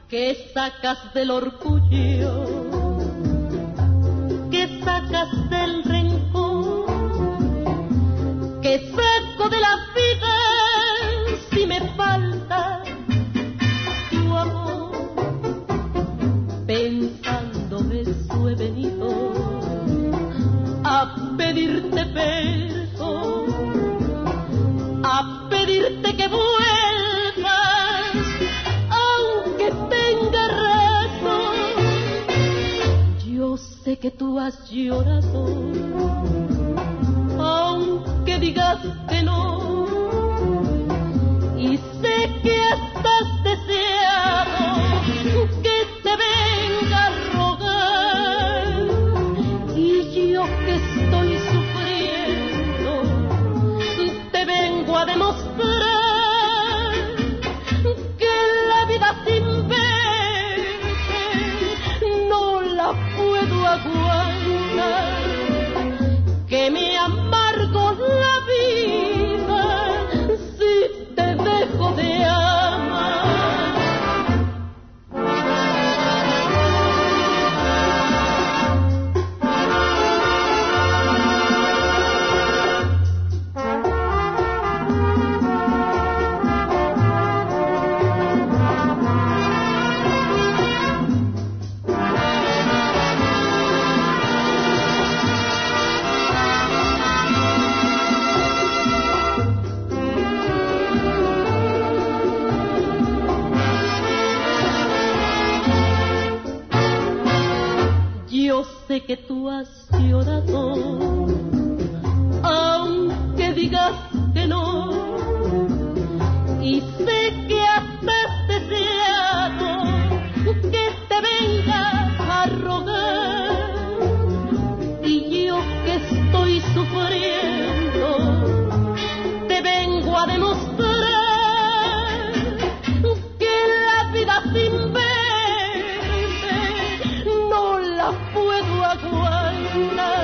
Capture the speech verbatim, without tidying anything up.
que sacas del orgullo, que sacas del rencor, que saco de la vida si me falta tu amor. Pensando eso he venido a pedirte perdón, a pedirte que vuelvas, aunque tenga razón. Yo sé que tú has llorado, aunque digas que no, y sé que estás deseado que te venga a rogar, y yo que estoy sufriendo te vengo a demostrar que la vida sin verte no la puedo aguantar, que me amargo la vida si te dejo de amar. Yo sé que tú has llorado, aunque digas que no, y sé que has deseado que te venga a rogar, y yo que estoy sufriendo te vengo a demostrar que la vida sin verte no la puedo aguantar,